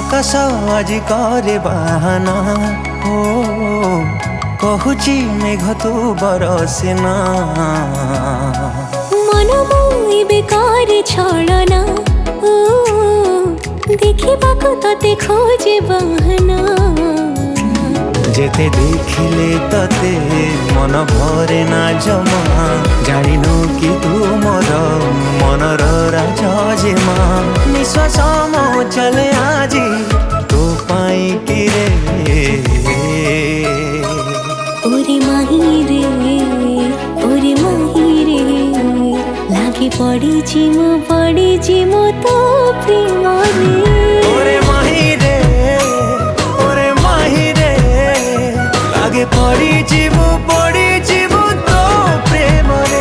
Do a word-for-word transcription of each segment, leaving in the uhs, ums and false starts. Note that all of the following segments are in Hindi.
आकाश आज करे बाहाना ओ कहूची मेघ तू बरसेना मन मुई बेकार छड़ना ओ देखा तते खोजे बहाना जेते देखिले तते मन भरे ना जमा जानिनु कि तू मोर मनर राजेमा निश्वास मो चले आजी तू पाई कि रे ओरे माही रे ओरे माही रे लागे पड़ी मो पड़ी मो तो प्रेम रे ओरे माही रे ओरे माही रे लागे पड़ी जीवो पड़ी जीवो तो प्रेम रे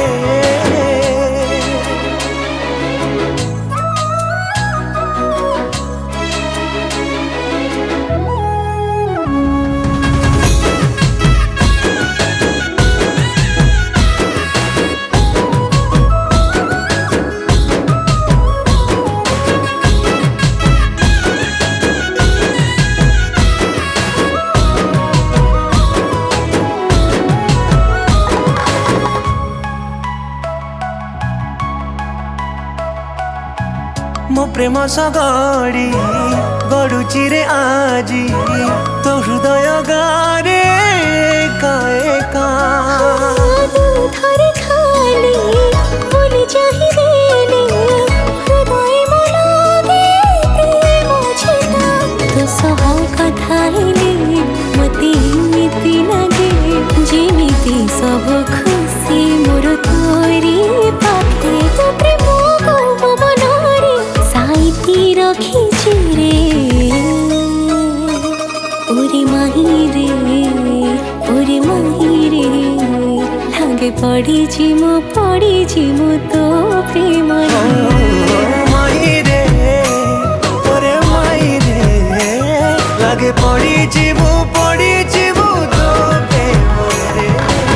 मो प्रेम सगड़ी गड़ुची रे आजी तो हृदय गारे काए का थरे खाली बोली चाही देने हृदय मोलागे प्रेम छेता तो सह कथाइले मते एमिति लागे जेमिति सब खुशी मोर तोरी पाखे तो प्रेम को मनरे साइती रखिछि रे ओरे माही रे ओरे माही रे लागे पड़ी मो पड़ी मो तो प्रेम माही रे ओरे माही रे लागे पड़ी जीवो पड़ी जीवो तो प्रेम रे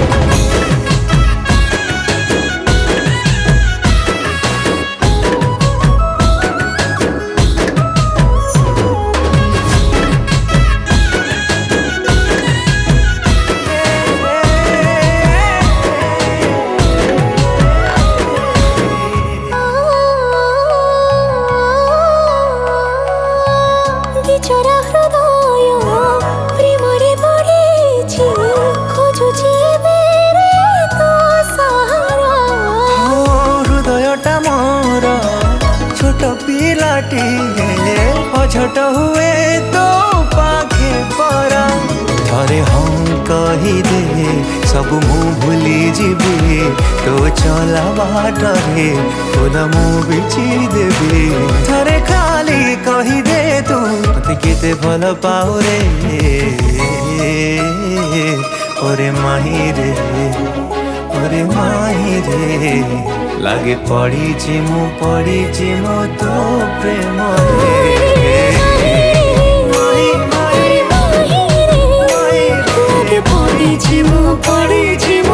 चरा हृदय प्रेम रे पड़े खोजुची बेरे तो सहारा हृदयटा मोर छोट पिलाटी अझट हुए तो पाखे परा थरे हम कहीदे सब मु भूली जीवी तो चला बाटरे फूल मु बिछी देवी थरे खाली कहीदे तू मते केते भल पाऊ रे ओरे माही रे ओरे माही रे लागे पड़ी मु पड़ी मो तो प्रेम रे माही माही माही रे लागे पड़ी मु पड़ी